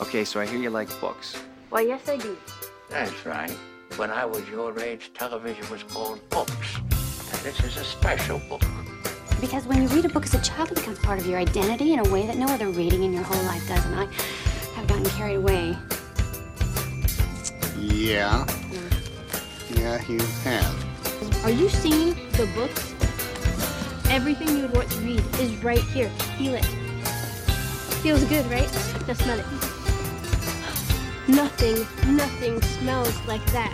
Okay, so I hear you like books. Why, yes, I do. That's right. When I was your age, television was called books. And this is a special book. Because when you read a book as a child, it becomes part of your identity in a way that no other reading in your whole life does. And I have gotten carried away. Yeah. Yeah, you have. Are you seeing the books? Everything you would want to read is right here. Feel it. Feels good, right? Now smell it. Nothing smells like that.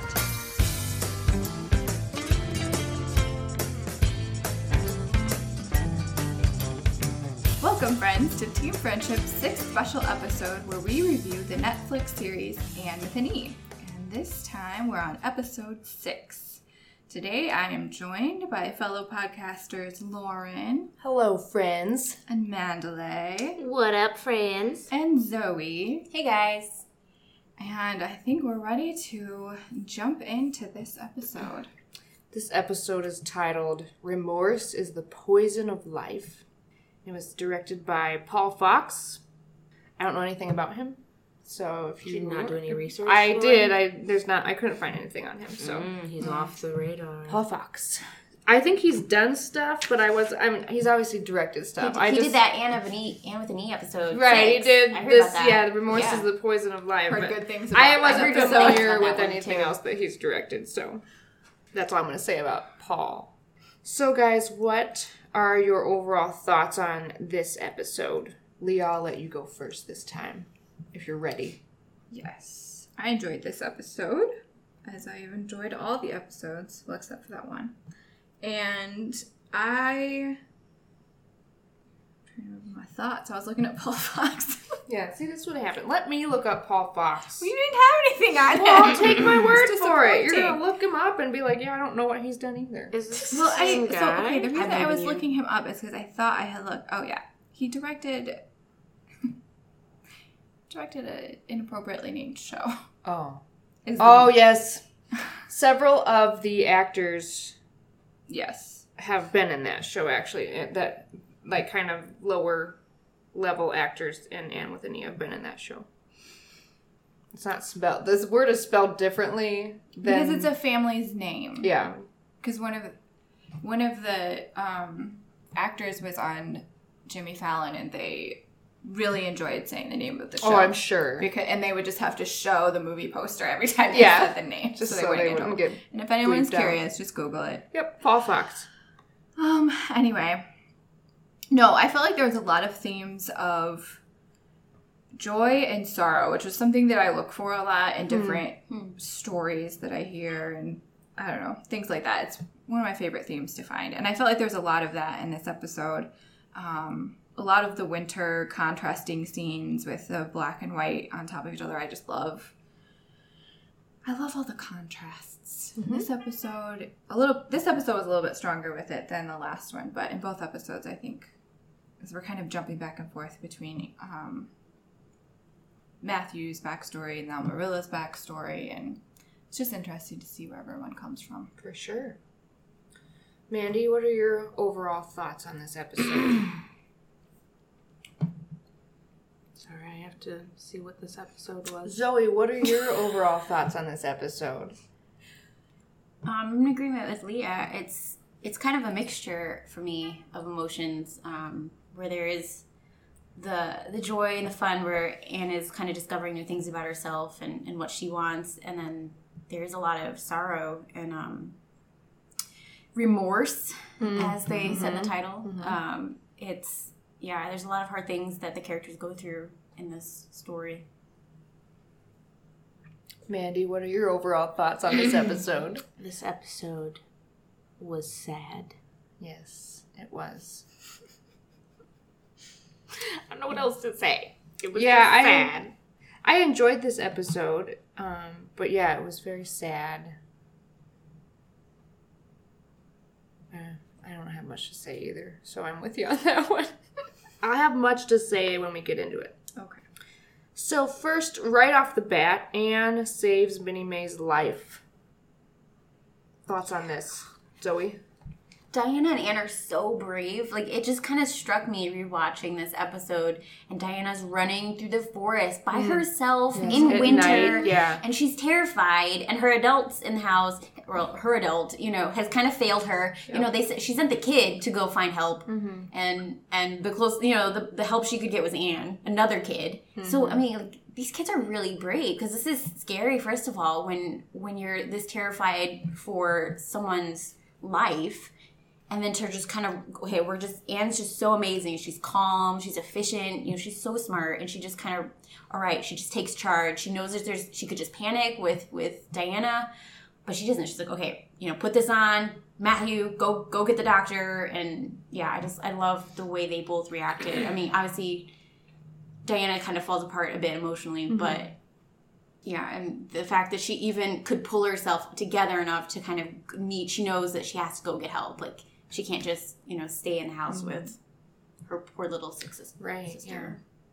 Welcome, friends, to Team Friendship's 6th special episode where we review the Netflix series Anne with an E. And this time we're on episode 6. Today I am joined by fellow podcasters Lauren. Hello, friends. And Mandalay. What up, friends? And Zoe. Hey, guys. And I think we're ready to jump into this episode. This episode is titled Remorse is the Poison of Life. It was directed by Paul Fox. I don't know anything about him. So if you did not do any research. I did. I couldn't find anything on him. So he's off the radar. Paul Fox. I think he's done stuff, but he's obviously directed stuff. He did that Anne with an E episode. Right, 6. he did I heard this. about that. Yeah, the Remorse is the Poison of Life. Heard good things about I wasn't good familiar things about with that one, anything too. else that he's directed, so that's all I'm going to say about Paul. So, guys, what are your overall thoughts on this episode? Leah, I'll let you go first this time, if you're ready. Yes, I enjoyed this episode, as I have enjoyed all the episodes, well, except for that one. And I'm trying to remember my thoughts. I was looking at Paul Fox. Yeah, see, this would happen. Let me look up Paul Fox. We didn't have anything on him. Well, I'll take my word It's for it. You're disappointing. going to look him up and be like, yeah, I don't know what he's done either. Is this Well, the same guy? the reason I was looking him up is because I thought I had looked. Oh yeah, he directed an inappropriately named show. Oh. Is Oh, the- yes. Several of the actors yes. have been in that show, actually. That, like, kind of lower level actors in Anne with an E have been in that show. It's not spelled. This word is spelled differently than... Because it's a family's name. Yeah. Because one of the actors was on Jimmy Fallon, and they really enjoyed saying the name of the show. Oh, I'm sure. And they would just have to show the movie poster every time they Yeah. said the name, Just so so they get wouldn't told. get And if anyone's bleeped out. curious, just Google it. Yep, Paul Fox. Anyway. No, I felt like there was a lot of themes of joy and sorrow, which is something that I look for a lot in different stories that I hear, and I don't know, things like that. It's one of my favorite themes to find. And I felt like there was a lot of that in this episode. A lot of the winter contrasting scenes with the black and white on top of each other, I just love. I love all the contrasts. This episode was a little bit stronger with it than the last one, but in both episodes, I think, as we're kind of jumping back and forth between Matthew's backstory and now Marilla's backstory, and it's just interesting to see where everyone comes from. For sure. Mandy, what are your overall thoughts on this episode? Sorry, I have to see what this episode was. Zoe, what are your overall thoughts on this episode? I'm in agreement with Leah. It's kind of a mixture for me of emotions, where there is the joy and the fun where Anne is kind of discovering new things about herself and what she wants, and then there's a lot of sorrow and remorse, as they said in the title. There's a lot of hard things that the characters go through in this story. Mandy, what are your overall thoughts on this episode? This episode was sad. Yes, it was. I don't know what else to say. It was Yeah, just sad. I enjoyed this episode, but yeah, it was very sad. I don't have much to say either, so I'm with you on that one. I'll have much to say when we get into it. Okay. So first, right off the bat, Anne saves Minnie May's life. Thoughts on this, Zoe? Diana and Anne are so brave. Like, it just kind of struck me rewatching this episode, and Diana's running through the forest by herself in At winter. night, yeah. And she's terrified, and her adults in the house, well, her adult, has kind of failed her. Yep. She sent the kid to go find help, and the close, the help she could get was Anne, another kid. So, I mean, like, these kids are really brave, because this is scary, first of all, when you're this terrified for someone's life. And then to just kind of, okay, Anne's just so amazing. She's calm, she's efficient, she's so smart. And she just kind of, all right, she just takes charge. She knows that she could just panic with Diana, but she doesn't. She's like, okay, put this on. Matthew, go get the doctor. And yeah, I love the way they both reacted. I mean, obviously, Diana kind of falls apart a bit emotionally, but yeah, and the fact that she even could pull herself together enough to kind of she knows that she has to go get help. Like, she can't just, stay in the house with her poor little sister. Right, yeah.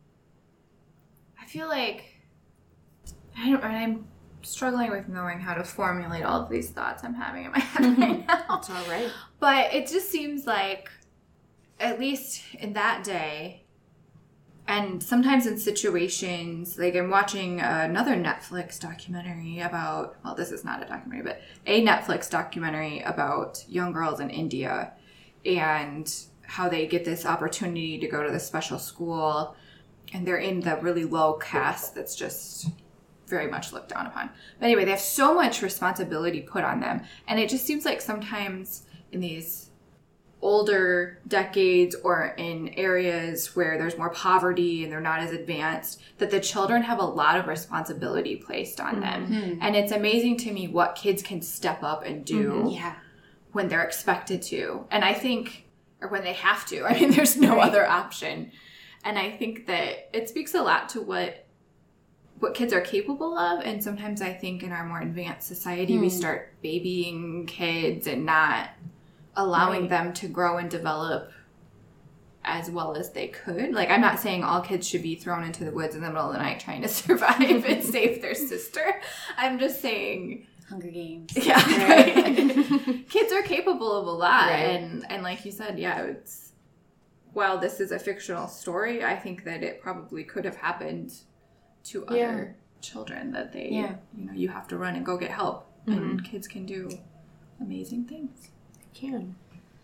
I feel like I'm struggling with knowing how to formulate all of these thoughts I'm having in my head right now. That's all right. But it just seems like, at least in that day, and sometimes in situations, like I'm watching another Netflix documentary about, well, this is not a documentary, but a Netflix documentary about young girls in India and how they get this opportunity to go to this special school, and they're in the really low caste that's just very much looked down upon. But anyway, they have so much responsibility put on them, and it just seems like sometimes in these older decades or in areas where there's more poverty and they're not as advanced, that the children have a lot of responsibility placed on them. And it's amazing to me what kids can step up and do when they're expected to. And I think, or when they have to. I mean, there's no other option. And I think that it speaks a lot to what kids are capable of. And sometimes I think in our more advanced society, we start babying kids and not allowing them to grow and develop as well as they could. Like, I'm not saying all kids should be thrown into the woods in the middle of the night trying to survive and save their sister. I'm just saying... Hunger Games. Yeah. Right? Kids are capable of a lot. Right. And like you said, while this is a fictional story, I think that it probably could have happened to other children, that they, you have to run and go get help. And kids can do amazing things. Can.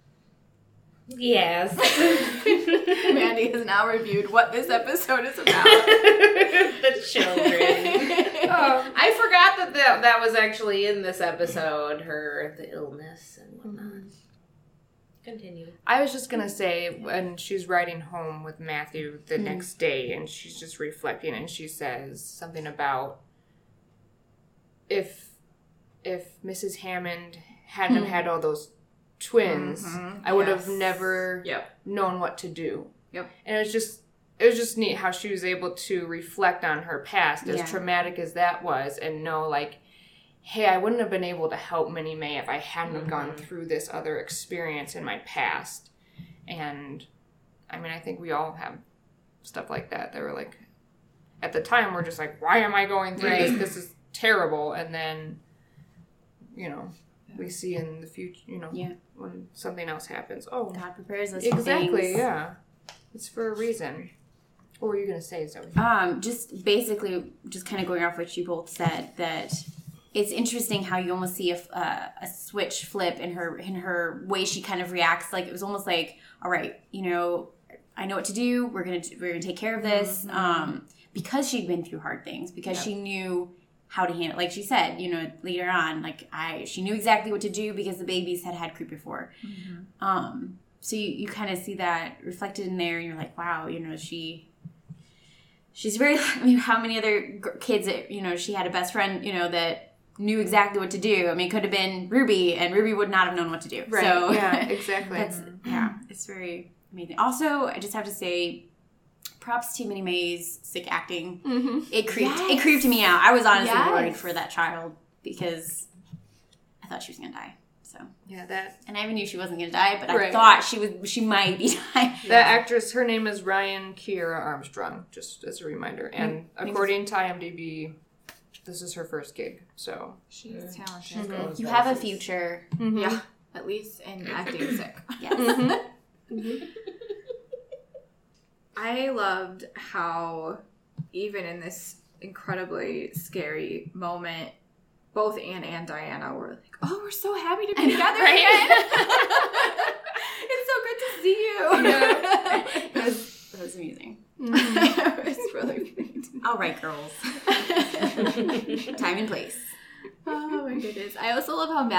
Yes. Mandy has now reviewed what this episode is about. The children. I forgot that was actually in this episode, the illness and whatnot. Continue. I was just going to say, when she's riding home with Matthew the next day, and she's just reflecting, and she says something about if Mrs. Hammond hadn't had all those twins, I would have never known what to do. Yep. And it was just neat how she was able to reflect on her past, as traumatic as that was, and know, like, hey, I wouldn't have been able to help Minnie May if I hadn't have gone through this other experience in my past. And I mean, I think we all have stuff like that. They were like, at the time, we're just like, why am I going through this? This is terrible. And then, we see in the future, when something else happens. Oh, God prepares us. Exactly, for things. yeah. It's for a reason. What were you going to say, Zoe? Just basically, just kind of going off what you both said, that it's interesting how you almost see a switch flip in her way she kind of reacts. Like, it was almost like, all right, I know what to do. We're gonna take care of this. Because she'd been through hard things, because she knew how to handle, like she said, later on, like she knew exactly what to do because the babies had creep before. So you kind of see that reflected in there, and you're like, wow, she's very, I mean, how many other kids that, she had a best friend, that knew exactly what to do. I mean, it could have been Ruby, and Ruby would not have known what to do. Right. So yeah, exactly. It's very amazing. Also, I just have to say, props to Minnie May's sick acting. It creeped me out. I was honestly worried for that child because I thought she was gonna die. So and I even knew she wasn't gonna die, but I thought she might be dying. That actress, her name is Ryan Kiera Armstrong, just as a reminder. And according to IMDb, this is her first gig. So she's talented. You have a future. Yeah. at least in acting sick. Yes. I loved how, even in this incredibly scary moment, both Anne and Diana were like, "Oh, we're so happy to be together again. It's so good to see you." It was amusing. It was really great. All right, girls. Time and place. Oh my goodness. I also love how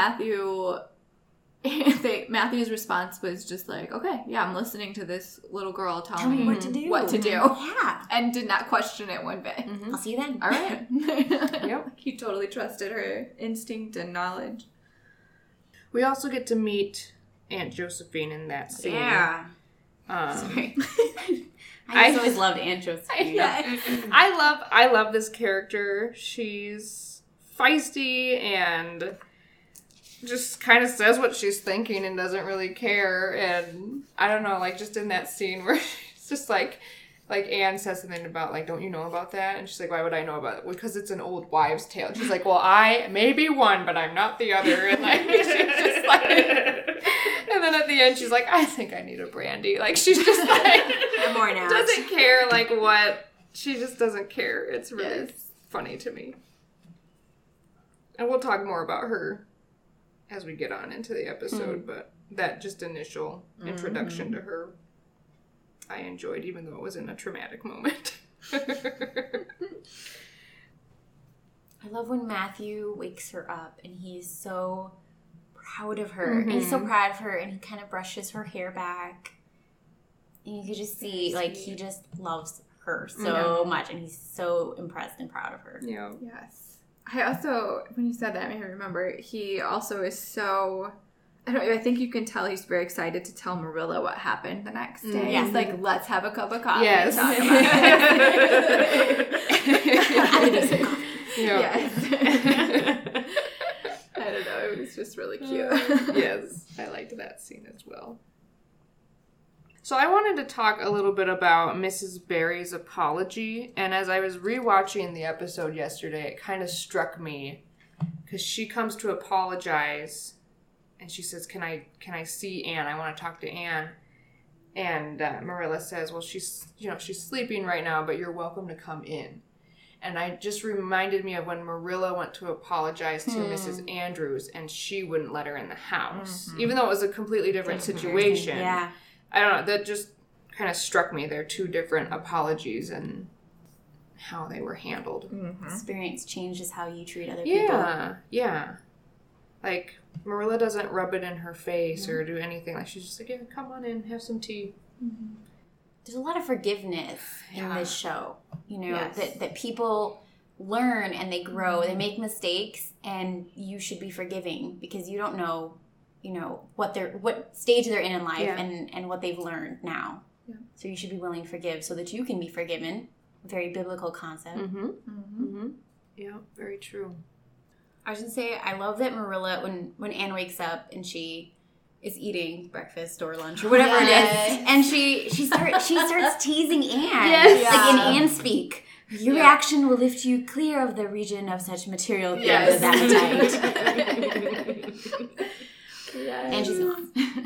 Matthew's response was just like, "Okay, yeah, I'm listening to this little girl tell me what to do. What to do." Yeah. And did not question it one bit. I'll see you then. All right. Yep. He totally trusted her instinct and knowledge. We also get to meet Aunt Josephine in that scene. Yeah. Sorry. I just always loved Aunt Josephine. I love this character. She's feisty and just kind of says what she's thinking and doesn't really care. And I don't know, like just in that scene where she's just like Anne says something about like, don't you know about that? And she's like, why would I know about it? Because it's an old wives' tale. And she's like, well, I may be one, but I'm not the other. And like she's just like, and then at the end she's like, I think I need a brandy. Like she's just like More now. doesn't care like what she just doesn't care. It's really funny to me. And we'll talk more about her as we get on into the episode, but that just initial introduction to her I enjoyed, even though it was in a traumatic moment. I love when Matthew wakes her up and he's so proud of her. And he's so proud of her and he kind of brushes her hair back. And you could just see, like, he just loves her so much and he's so impressed and proud of her. Yeah. Yes. I also, when you said that, made me remember, he also is so... I think you can tell he's very excited to tell Marilla what happened the next day. Yes. He's like, let's have a cup of coffee Yes. and talk about it. Yes. I don't know. It was just really cute. Yes. I liked that scene as well. So I wanted to talk a little bit about Mrs. Barry's apology. And as I was rewatching the episode yesterday, it kind of struck me because she comes to apologize. And she says, can I see Anne? I want to talk to Anne. And Marilla says, well, she's sleeping right now, but you're welcome to come in. And I just reminded me of when Marilla went to apologize to Mrs. Andrews and she wouldn't let her in the house. Even though it was a completely different situation. Yeah. I don't know. That just kind of struck me. They're two different apologies and how they were handled. Experience changes how you treat other people. Yeah. Like, Marilla doesn't rub it in her face or do anything. Like, she's just like, yeah, come on in, have some tea. There's a lot of forgiveness in this show. You know, that people learn and they grow. They make mistakes and you should be forgiving because you don't know, what stage they're in life and what they've learned now. Yeah. So you should be willing to forgive so that you can be forgiven. Very biblical concept. Yeah, very true. I was going to say, I love that Marilla, when Anne wakes up and she is eating breakfast or lunch or whatever it is, and she starts teasing Anne, like in Anne speak. Your reaction will lift you clear of the region of such material things as appetite. And she's gone.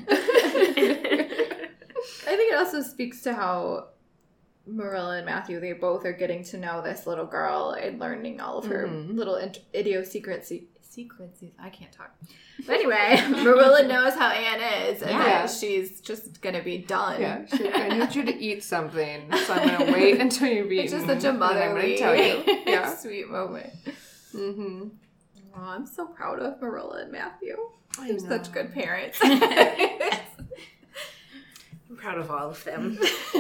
I think it also speaks to how Marilla and Matthew, they both are getting to know this little girl and learning all of her little idiosyncrasies. I can't talk. But anyway, Marilla knows how Anne is, and that she's just going to be done. Yeah, I need you to eat something, so I'm going to wait until you've eaten. It's just such a motherly, tell you. sweet moment. Oh, I'm so proud of Marilla and Matthew. They're such good parents. I'm proud of all of them.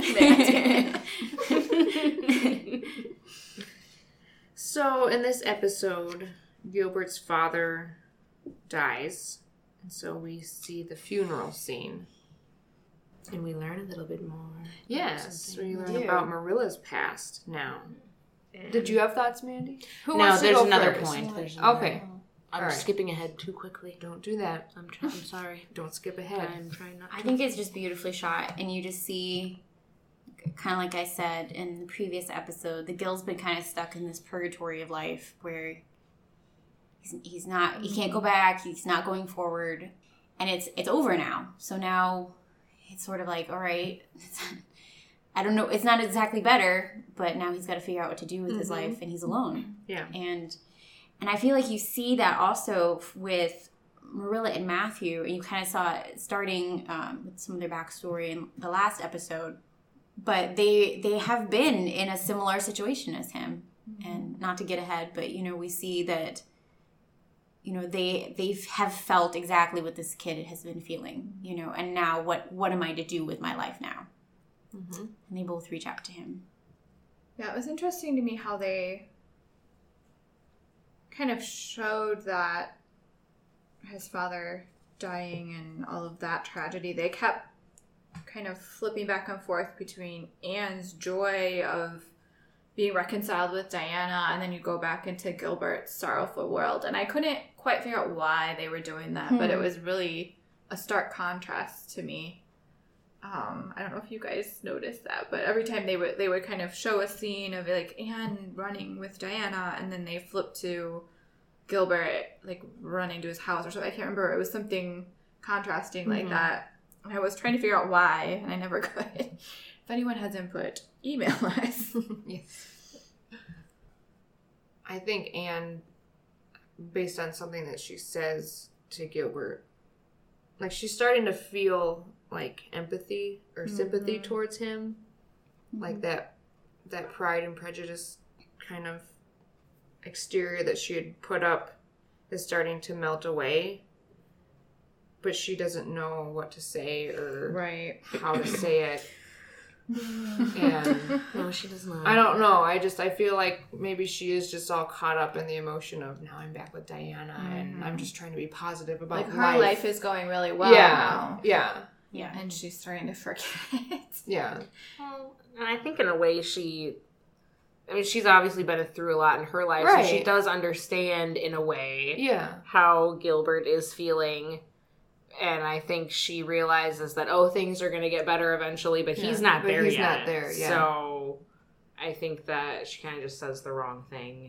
So, in this episode, Gilbert's father dies, and so we see the funeral scene. And we learn a little bit more. Yes, we learn about Marilla's past now. Did you have thoughts, Mandy? There's another first? point. Okay. I'm skipping ahead too quickly. Don't do that. I'm sorry. Don't skip ahead. I'm trying not to. I think it's just beautifully shot, and you just see, kind of like I said in the previous episode, the Gil's been kind of stuck in this purgatory of life where he can't go back, he's not going forward, and it's over now. So now it's sort of like, all right, I don't know. It's not exactly better, but now he's got to figure out what to do with his life, and he's alone. Yeah. And I feel like you see that also with Marilla and Matthew, and you kind of saw it starting with some of their backstory in the last episode. But they have been in a similar situation as him. And not to get ahead, but, we see that, they have felt exactly what this kid has been feeling, and now what am I to do with my life now? Mm-hmm. And they both reach out to him. Yeah, it was interesting to me how they kind of showed that his father dying and all of that tragedy. They kept kind of flipping back and forth between Anne's joy of being reconciled with Diana, and then you go back into Gilbert's sorrowful world. And I couldn't quite figure out why they were doing that, but it was really a stark contrast to me. I don't know if you guys noticed that, but every time they would kind of show a scene of like Anne running with Diana, and then they flip to Gilbert like running to his house or something. I can't remember. It was something contrasting like that. And I was trying to figure out why, and I never could. If anyone has input, email us. Yes. I think Anne, based on something that she says to Gilbert, like she's starting to feel like empathy or sympathy towards him. Like that Pride and Prejudice kind of exterior that she had put up is starting to melt away. But she doesn't know what to say or how to say it. And No, she does not. I don't know. I feel like maybe she is just all caught up in the emotion of now I'm back with Diana and I'm just trying to be positive about Like her life. life is going really well now. Yeah. Yeah. And she's starting to forget. Yeah. Well, and I think in a way she's obviously been through a lot in her life, Right. so she does understand in a way Yeah. how Gilbert is feeling. And I think she realizes that, things are going to get better eventually, but he's not there yet. He's not there, yeah. So I think that she kind of just says the wrong thing.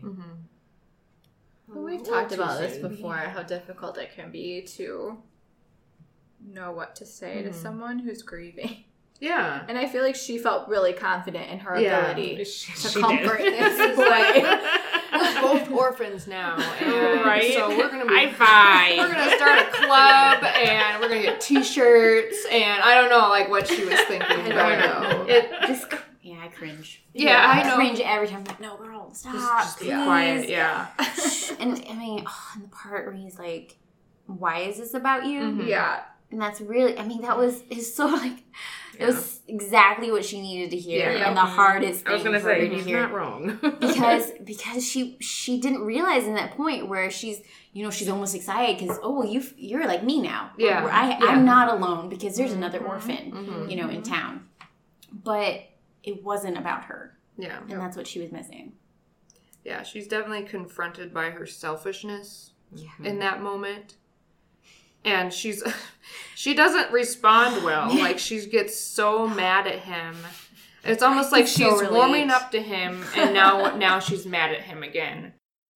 Mm-hmm. Well, we've talked about this before, how difficult it can be to know what to say to someone who's grieving. Yeah. And I feel like she felt really confident in her ability She to comfort did. this boy. We're both orphans now. And Right? So we're going to High five. We're going to start a club and we're going to get t-shirts and I don't know like what she was thinking. I don't know. Yeah, I cringe. Yeah, I know. cringe every time. I'm like, no, girl, stop. Just be please. quiet. Yeah. And I mean, and the part where he's like, why is this about you? Yeah. And that's really, it's so like, it was exactly what she needed to hear. Yeah. And the hardest thing I was going to for her say, to he's hear. not wrong. because she didn't realize in that point where she's almost excited because, you're like me now. Yeah. Where I'm not alone because there's another orphan, in town. But it wasn't about her. Yeah. And that's what she was missing. Yeah, she's definitely confronted by her selfishness in that moment. And she doesn't respond well. Like, she gets so mad at him. It's almost like she's warming up to him, and now she's mad at him again.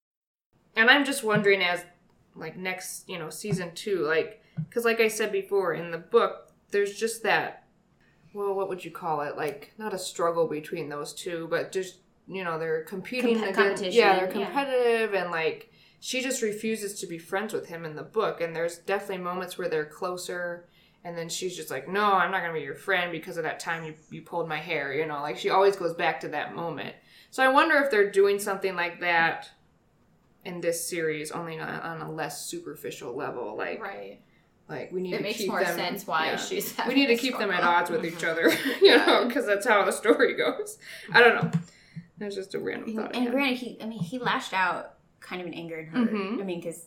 And I'm just wondering as, like, next, season 2, like, because like I said before, in the book, there's just that, well, what would you call it? Like, not a struggle between those two, but just, they're competing against, competition. yeah, they're competitive, and, like, she just refuses to be friends with him in the book, and there's definitely moments where they're closer, and then she's just like, no, I'm not going to be your friend because of that time you pulled my hair, like she always goes back to that moment. So I wonder if they're doing something like that in this series, only on a less superficial level, like, like we need to keep them. It makes more sense why she's we need to keep them at odds with each other, because that's how the story goes. I don't know. That's just a random thought. And granted, he lashed out kind of in anger and hurt. I mean, because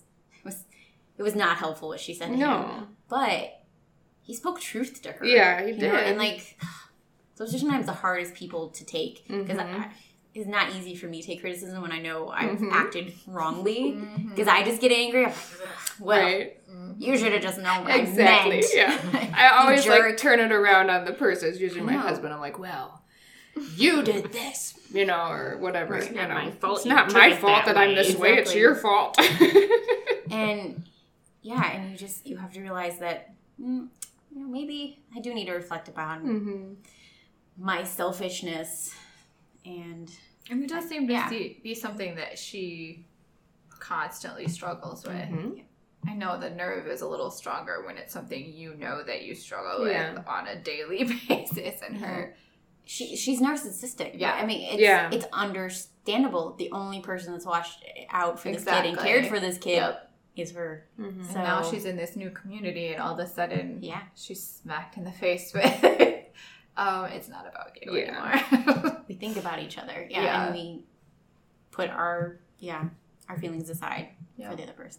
it was not helpful what she said to him. But he spoke truth to her. Yeah, he did. And like, those are sometimes the hardest people to take because it's not easy for me to take criticism when I know I've acted wrongly because I just get angry. I'm like, well, you should have just known what I meant. Yeah. I always like turn it around on the person. It's usually my husband. I'm like, well, you did this, or whatever. It's not my fault. It's not my fault that I'm this way. It's your fault. And yeah, and you have to realize that, maybe I do need to reflect upon my selfishness. And it does seem to be something that she constantly struggles with. I know the nerve is a little stronger when it's something that you struggle with on a daily basis. And her, she's narcissistic. Yeah, I mean, it's understandable. The only person that's watched out for this kid and cared for this kid is her. So and now she's in this new community, and all of a sudden, she's smacked in the face with it's not about you anymore. We think about each other, and we put our feelings aside for the other person.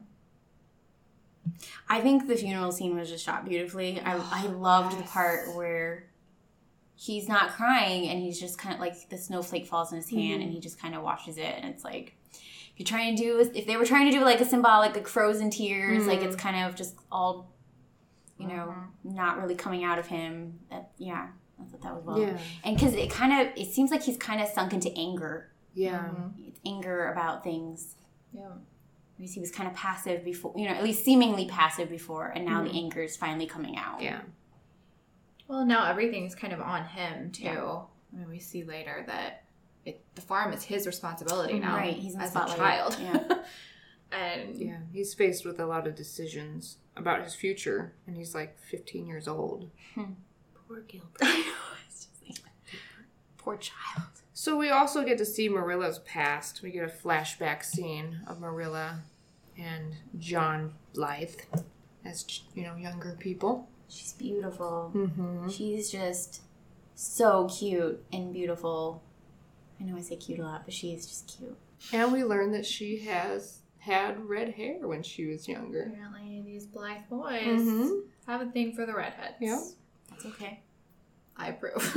I think the funeral scene was just shot beautifully. I loved the part where he's not crying and he's just kind of like the snowflake falls in his hand and he just kind of watches it, and it's like if they were trying to do like a symbolic like frozen tears, like it's kind of just all not really coming out of him. I thought that was well. And because it seems like he's kind of sunk into anger. It's anger about things. Because he was kind of passive before, at least seemingly passive before, and now the anger is finally coming out. Well, now everything's kind of on him too. I mean, we see later that the farm is his responsibility now. Right, he's in the as spotlight. a child. And he's faced with a lot of decisions about his future, and he's like 15 years old. Poor Gilbert. Poor child. So we also get to see Marilla's past. We get a flashback scene of Marilla and John Blythe as, younger people. She's beautiful. She's just so cute and beautiful. I know I say cute a lot, but she is just cute. And we learn that she has had red hair when she was younger. Apparently these Blythe boys have a thing for the redheads. Yeah. That's okay. I approve.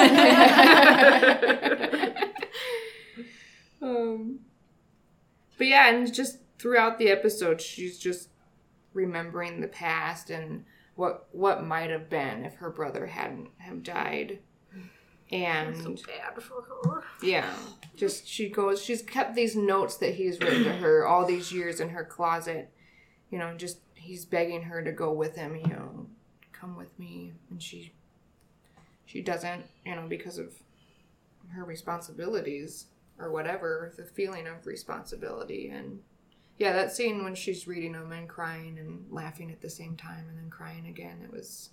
But yeah, and just throughout the episode, she's just remembering the past and what might have been if her brother hadn't have died. And so bad for her. Yeah, she's kept these notes that he's written to her all these years in her closet. Just he's begging her to go with him. Come with me, and she doesn't. Because of her responsibilities or whatever, the feeling of responsibility. And that scene when she's reading them and crying and laughing at the same time and then crying again, that was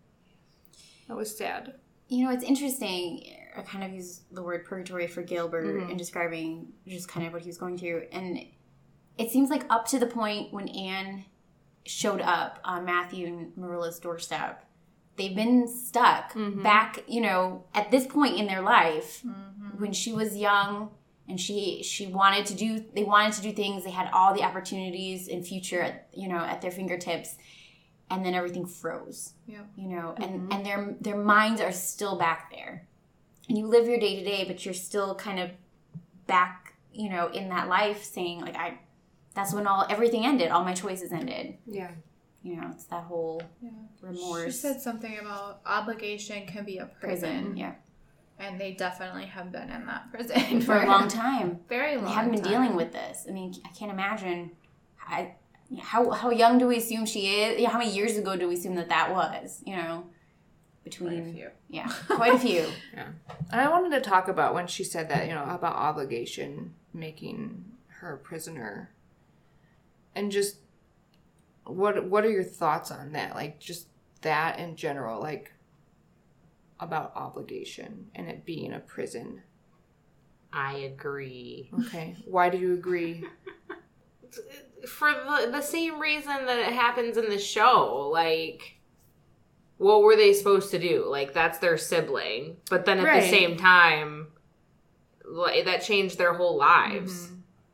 sad. It's interesting. I kind of use the word purgatory for Gilbert in describing just kind of what he was going through. And it seems like up to the point when Anne showed up on Matthew and Marilla's doorstep, they've been stuck back, at this point in their life when she was young and they wanted to do things. They had all the opportunities in future, at their fingertips. And then everything froze, and their minds are still back there. And you live your day to day, but you're still kind of back, in that life saying like, that's when everything ended. All my choices ended. Yeah. It's that whole remorse. She said something about obligation can be a prison. Yeah. And they definitely have been in that prison for a long time. Very long time. They haven't been dealing with this. I mean, I can't imagine how young do we assume she is? How many years ago do we assume that was? Between quite a few. Yeah, quite a few. Yeah. And I wanted to talk about when she said that, about obligation making her a prisoner. And just what are your thoughts on that? Like just that in general, like about obligation and it being a prison. I agree. Okay. Why do you agree? For the same reason that it happens in the show. Like, what were they supposed to do? Like, that's their sibling. But then at the same time, that changed their whole lives.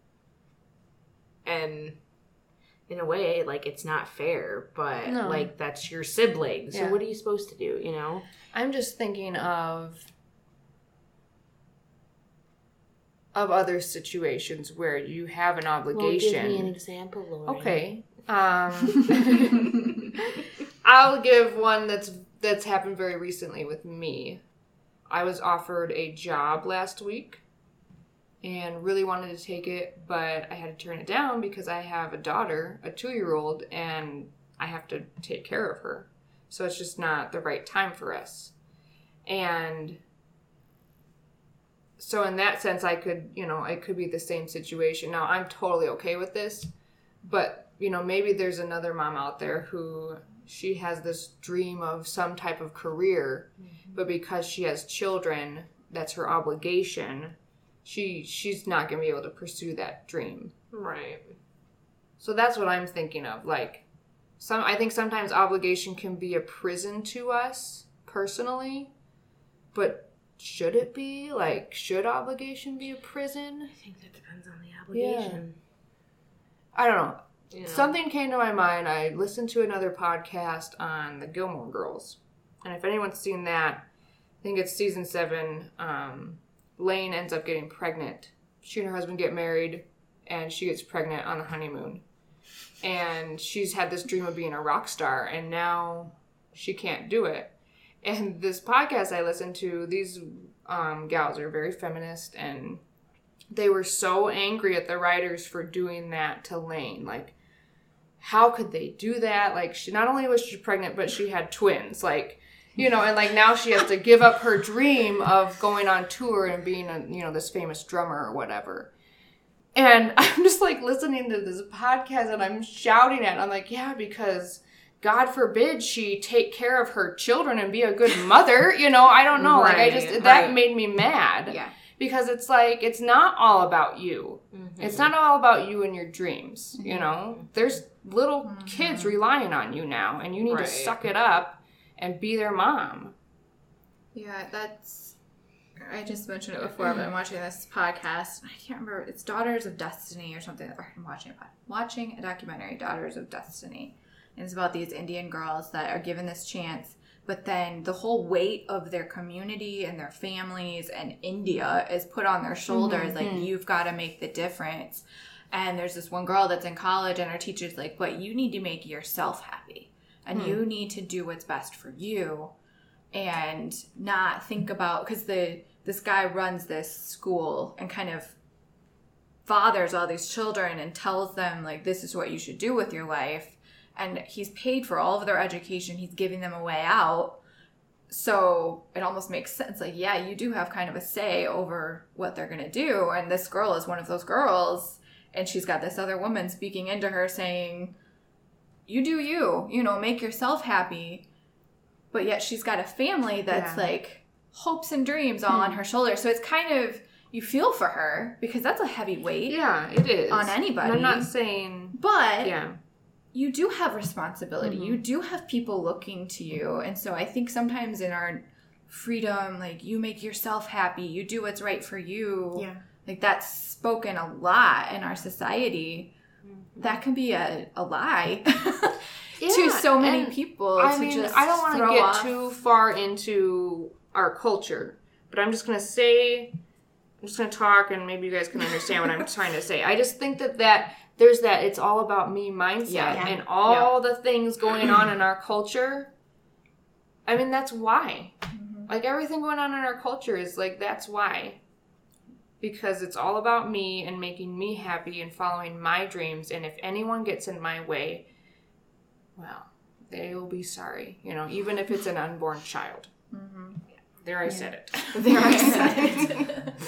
And in a way, like, it's not fair. But, like, that's your sibling. So what are you supposed to do, I'm just thinking of other situations where you have an obligation. Well, give me an example, Lauren. Okay. I'll give one that's happened very recently with me. I was offered a job last week, and really wanted to take it, but I had to turn it down because I have a daughter, a 2-year-old, and I have to take care of her. So it's just not the right time for us. And so in that sense, I could, it could be the same situation. Now, I'm totally okay with this, but, maybe there's another mom out there who she has this dream of some type of career, but because she has children, that's her obligation. She's not going to be able to pursue that dream. Right. So that's what I'm thinking of. Like, I think sometimes obligation can be a prison to us personally, but should it be? Like, should obligation be a prison? I think that depends on the obligation. Yeah. I don't know. Something came to my mind. I listened to another podcast on the Gilmore Girls. And if anyone's seen that, I think it's season 7, Lane ends up getting pregnant. She and her husband get married, and she gets pregnant on the honeymoon. And she's had this dream of being a rock star, and now she can't do it. And this podcast I listened to, these gals are very feminist, and they were so angry at the writers for doing that to Lane. Like, how could they do that? Like, she not only was she pregnant, but she had twins. Like, and like now she has to give up her dream of going on tour and being this famous drummer or whatever. And I'm just like listening to this podcast and I'm shouting at it. I'm like, yeah, because God forbid she take care of her children and be a good mother. I don't know. Right, like that made me mad. Yeah. Because it's like, it's not all about you. Mm-hmm. It's not all about you and your dreams, There's little kids relying on you now, and you need to suck it up and be their mom. Yeah, I just mentioned it before, but I'm watching this podcast. I can't remember. It's Daughters of Destiny or something. I'm watching a documentary, Daughters of Destiny. And it's about these Indian girls that are given this chance, but then the whole weight of their community and their families and India is put on their shoulders. Like, you've got to make the difference. And there's this one girl that's in college, and her teacher's like, but you need to make yourself happy. And you need to do what's best for you and not think about, because this guy runs this school and kind of fathers all these children and tells them, like, this is what you should do with your life. And he's paid for all of their education. He's giving them a way out. So it almost makes sense. Like, yeah, you do have kind of a say over what they're going to do. And this girl is one of those girls. And she's got this other woman speaking into her saying, you do you, make yourself happy. But yet she's got a family that's like hopes and dreams all on her shoulders. So it's kind of, you feel for her because that's a heavy weight. Yeah, it is. On anybody. And I'm not saying. But you do have responsibility. You do have people looking to you. And so I think sometimes in our freedom, like, you make yourself happy. You do what's right for you. Yeah. Like, that's spoken a lot in our society. That can be a lie to so many people. I mean, I don't want to get too far into our culture, but I'm just going to talk, and maybe you guys can understand what I'm trying to say. I just think that there's that it's all about me mindset and all the things going on in our culture. I mean, that's why. Like, everything going on in our culture is like, that's why. Because it's all about me and making me happy and following my dreams. And if anyone gets in my way, well, they will be sorry. Even if it's an unborn child. There I said it. There I said it.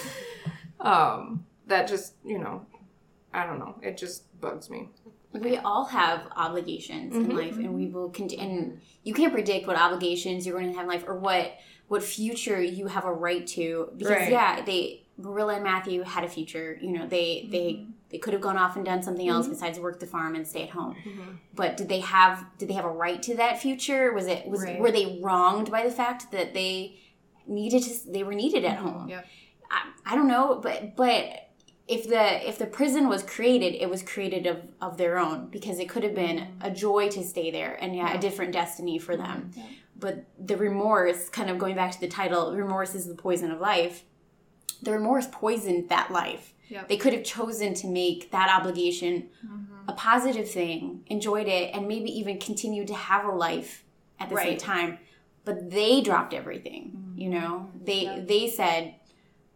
That just, I don't know. It just bugs me. We all have obligations in life, and we will continue. And you can't predict what obligations you're going to have in life, or what future you have a right to. Because Marilla and Matthew had a future. They could have gone off and done something else besides work the farm and stay at home. But did they have a right to that future? Were they wronged by the fact that they were needed at home? Yeah. I don't know, but if the prison was created, it was created of their own, because it could have been a joy to stay there and a different destiny for them. Yeah. But the remorse, kind of going back to the title, remorse is the poison of life. The remorse poisoned that life. Yep. They could have chosen to make that obligation a positive thing, enjoyed it, and maybe even continued to have a life at the same time. But they dropped everything, They said,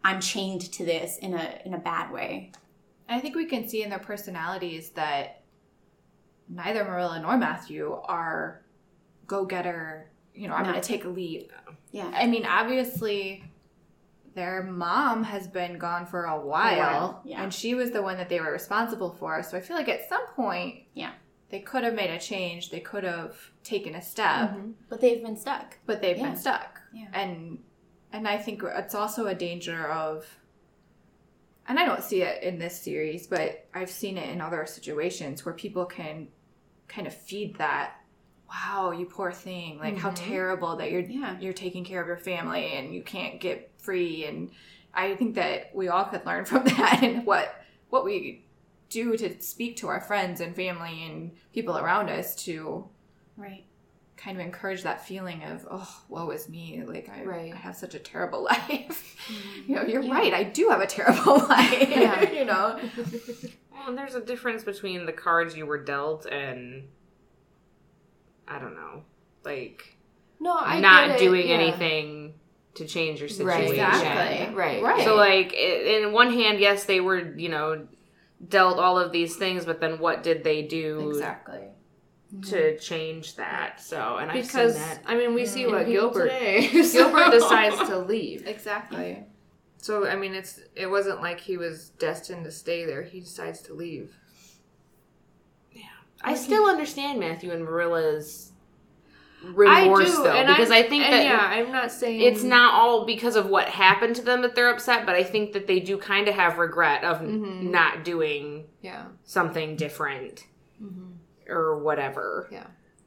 I'm chained to this in a bad way. I think we can see in their personalities that neither Marilla nor Matthew are go-getter, I'm going to take a leap. Yeah. I mean, obviously, their mom has been gone for a while, Yeah. and she was the one that they were responsible for. So I feel like at some point, they could have made a change. They could have taken a step. Mm-hmm. But they've been stuck. Been stuck. Yeah. And I think it's also a danger of, and I don't see it in this series, but I've seen it in other situations where people can kind of feed that, wow, you poor thing, like how terrible that you're taking care of your family and you can't get free. And I think that we all could learn from that and what we do to speak to our friends and family and people around us to kind of encourage that feeling of, oh, woe is me, like I have such a terrible life. You're right, I do have a terrible life. Well, and there's a difference between the cards you were dealt and, I don't know, like, not doing anything to change your situation. Exactly. Right. So, like, in one hand, yes, they were, dealt all of these things, but then what did they do to change that? So, and I've seen that. I mean, we see what Gilbert decides to leave. Exactly. So, I mean, it wasn't like he was destined to stay there. He decides to leave. Yeah. I still understand Matthew and Marilla's remorse, though, because I think that I'm not saying it's not all because of what happened to them that they're upset, but I think that they do kind of have regret of not doing something different or whatever. Yeah.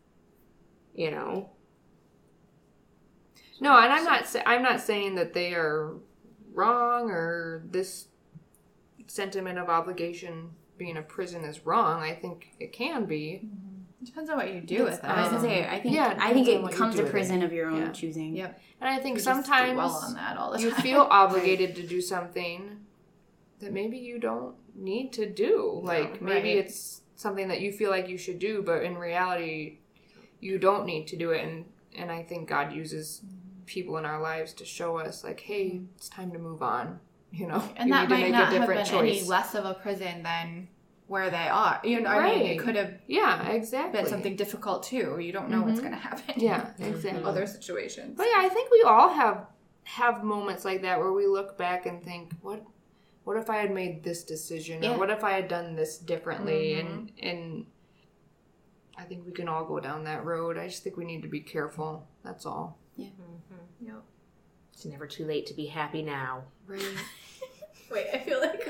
No, and I'm not saying that they are wrong or this sentiment of obligation being a prison is wrong. I think it can be. It depends on what you do with it. I was gonna say, I think it becomes a prison of your own choosing. Yep. And I think We sometimes just dwell on that all the you time. feel obligated to do something that maybe you don't need to do. Like maybe it's something that you feel like you should do, but in reality, you don't need to do it. And I think God uses people in our lives to show us, like, hey, it's time to move on. And you that need to might make not a different have been choice. any less of a prison than where they are. I mean, it could have exactly been something difficult too. You don't know what's going to happen. Yeah, exactly. In other situations. But yeah, I think we all have moments like that where we look back and think, what if I had made this decision, or what if I had done this differently? And I think we can all go down that road. I just think we need to be careful. That's all. Yeah. Yep. it's never too late to be happy now. Right. Wait, I feel like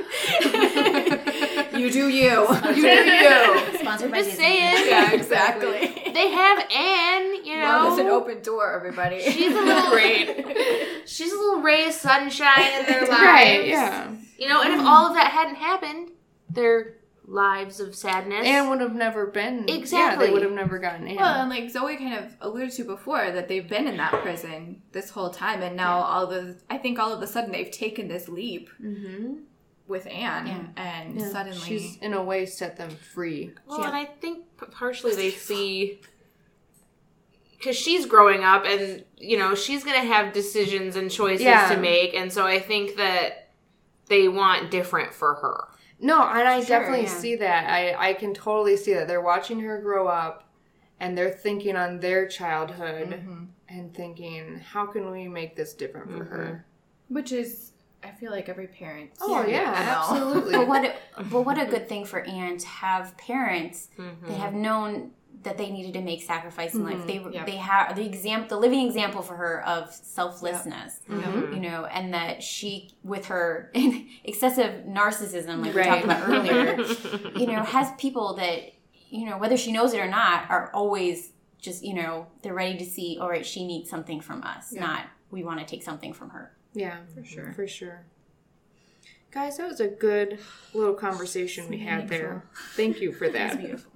you do you. You do you. Sponsored by Just Disney. saying. Yeah, exactly. They have Anne, Love is an open door, everybody. She's a little she's a little ray of sunshine in their lives. Right, yeah. And if all of that hadn't happened, their lives of sadness. Anne would have never been. Exactly. Yeah, they would have never gotten Anne. Well, and like Zoe kind of alluded to before, that they've been in that prison this whole time, and now I think all of a sudden they've taken this leap with Anne, and suddenly she's in a way set them free. Well, and I think partially they see, because she's growing up, and she's going to have decisions and choices to make, and so I think that they want different for her. No, and I definitely see that. I can totally see that. They're watching her grow up, and they're thinking on their childhood, and thinking, how can we make this different for her? Which is, I feel like every parent. Oh, yeah, absolutely. But what a good thing for Anne to have parents that have known that they needed to make sacrifice in life. They have the living example for her of selflessness, and that she, with her excessive narcissism, like we talked about earlier, has people that, whether she knows it or not, are always just, they're ready to see, all right, she needs something from us, not we want to take something from her. Yeah, for sure. Guys, that was a good little conversation we had there. Thank you for that. Beautiful.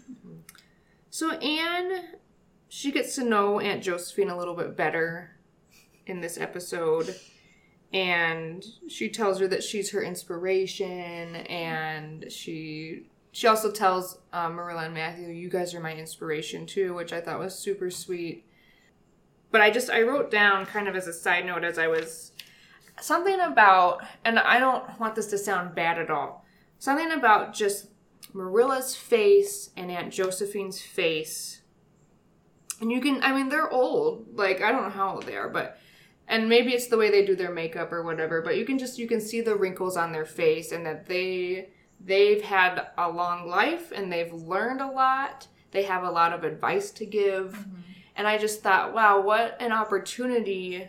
So Anne, she gets to know Aunt Josephine a little bit better in this episode, and she tells her that she's her inspiration, and she also tells Marilla and Matthew, you guys are my inspiration too, which I thought was super sweet. But I wrote down, kind of as a side note as I was something about, and I don't want this to sound bad at all, something about just Marilla's face and Aunt Josephine's face. And you can, I mean, they're old. Like, I don't know how old they are, but, and maybe it's the way they do their makeup or whatever, but you can see the wrinkles on their face and that they've had a long life and they've learned a lot. They have a lot of advice to give. Mm-hmm. And I just thought, wow, what an opportunity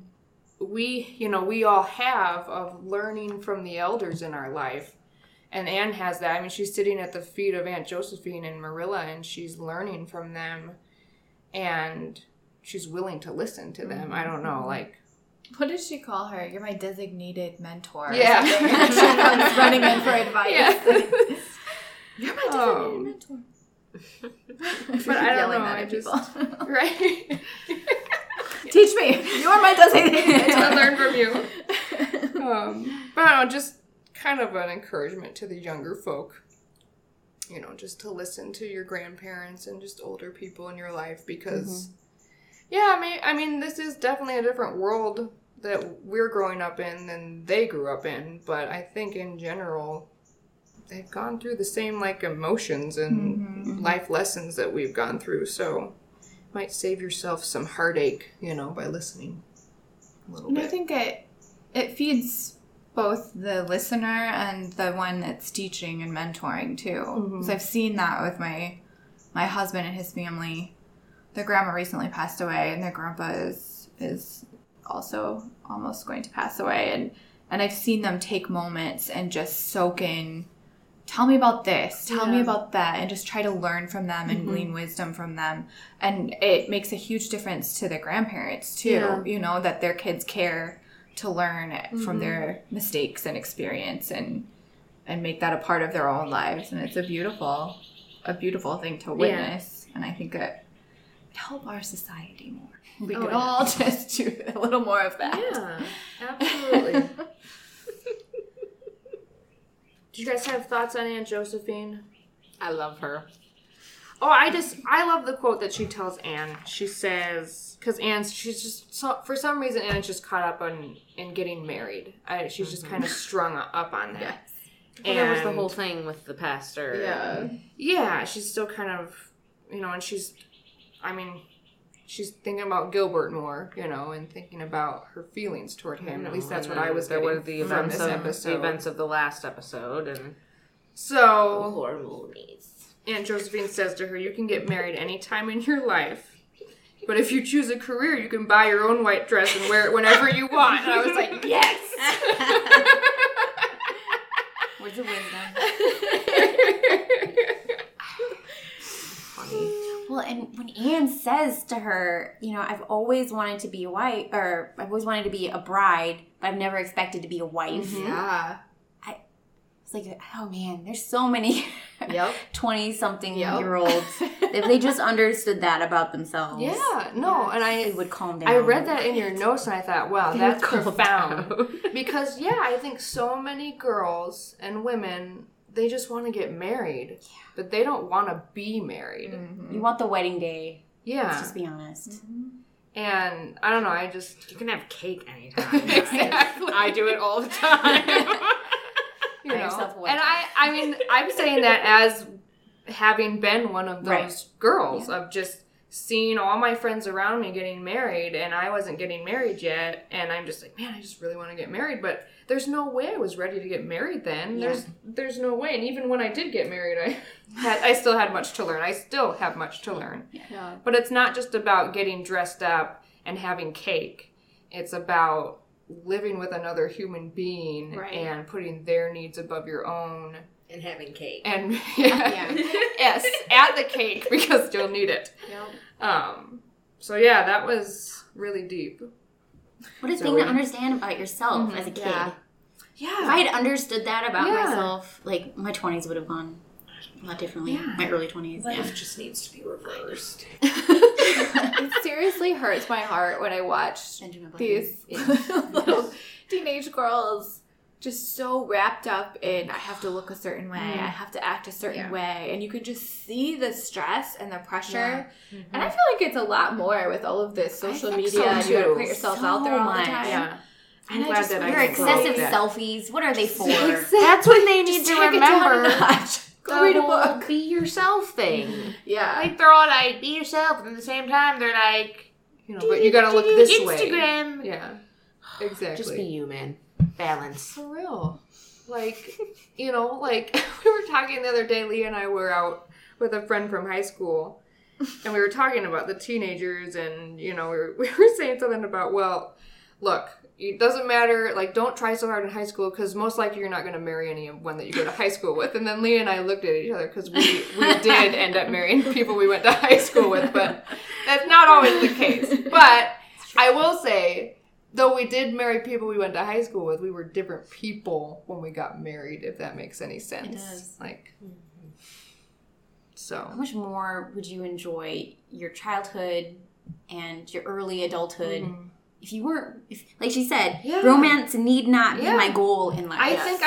we all have of learning from the elders in our life. And Anne has that. I mean, she's sitting at the feet of Aunt Josephine and Marilla, and she's learning from them, and she's willing to listen to them. I don't know, like... What does she call her? You're my designated mentor. Yeah. She comes running in for advice. Yeah. You're my designated mentor. But I don't know, I just... Right? Teach me. You're my designated mentor. I learn from you. But I don't know, just kind of an encouragement to the younger folk. You know, just to listen to your grandparents and just older people in your life because... Yeah, I mean, this is definitely a different world that we're growing up in than they grew up in. But I think in general, they've gone through the same, like, emotions and life lessons that we've gone through. So might save yourself some heartache, you know, by listening a little bit. I think it feeds both the listener and the one that's teaching and mentoring, too. Because I've seen that with my husband and his family. Their grandma recently passed away, and their grandpa is also almost going to pass away. And I've seen them take moments and just soak in, tell me about this, tell me about that, and just try to learn from them and glean wisdom from them. And it makes a huge difference to the grandparents, too, you know, that their kids care to learn from their mistakes and experience and make that a part of their own lives. And it's a beautiful thing to witness. And I think it help our society more. We could all just do a little more of that. Yeah, absolutely. Do you guys have thoughts on Aunt Josephine? I love her. Oh, I love the quote that she tells Anne. She says, because she's just, for some reason, Anne's just caught up in getting married. She's just kind of strung up on that. Yes. And that was the whole thing with the pastor. Yeah. Yeah, she's still kind of, you know, and she's thinking about Gilbert more, you know, and thinking about her feelings toward him. At least that's what I was getting from this episode. The events of the last episode, and so hormones. Aunt Josephine says to her, "You can get married any time in your life, but if you choose a career, you can buy your own white dress and wear it whenever you want." And I was like, yes. Words of wisdom. Funny. Well, and when Anne says to her, you know, I've always wanted to be a wife, or I've always wanted to be a bride, but I've never expected to be a wife. Yeah. It's like, oh man, there's so many 20-something-year-olds. If they just understood that about themselves. Yeah, no, and it would calm down. I read that in your notes and I thought, wow, that's profound. Because, I think so many girls and women, they just want to get married, but they don't want to be married. Mm-hmm. You want the wedding day. Yeah. Let's just be honest. Mm-hmm. And, I don't know, You can have cake anytime. Exactly. I do it all the time. You know, and I mean, I'm saying that as having been one of those girls of just seeing all my friends around me getting married, and I wasn't getting married yet, and I'm just like, man, I just really want to get married, but there's no way I was ready to get married then. Yeah. There's no way, and even when I did get married, I still had much to learn. I still have much to learn. Yeah. But it's not just about getting dressed up and having cake. It's about living with another human being and putting their needs above your own. And having cake. And yes, add the cake because you'll need it. Yep. So that was really deep. What a thing to understand about yourself as a kid. Yeah. If I had understood that about myself, like my 20s would have gone a lot differently. Yeah. My early 20s. Life just needs to be reversed. It seriously hurts my heart when I watch these little teenage girls just so wrapped up in, I have to look a certain way, I have to act a certain way, and you can just see the stress and the pressure. Yeah. And I feel like it's a lot more with all of this social media. So you gotta put yourself out there all the time. Yeah. I'm glad that I Your didn't grow up excessive that. selfies, what are they for? That's when they need to take it down a remember notch. Go the read a whole book. be yourself thing. Yeah. Like they're all like, be yourself, and at the same time they're like, But you gotta look this way. Instagram. Yeah. Exactly. Just be you, man. Balance. For real. Like, we were talking the other day, Leah and I were out with a friend from high school, and we were talking about the teenagers, and, we were saying something about, well, look, it doesn't matter, like, don't try so hard in high school, because most likely you're not going to marry anyone that you go to high school with. And then Leah and I looked at each other, because we did end up marrying people we went to high school with, but that's not always the case. But I will say, though we did marry people we went to high school with, we were different people when we got married, if that makes any sense. It does. So. How much more would you enjoy your childhood and your early adulthood if you weren't, like she said, romance need not be my goal in life. I think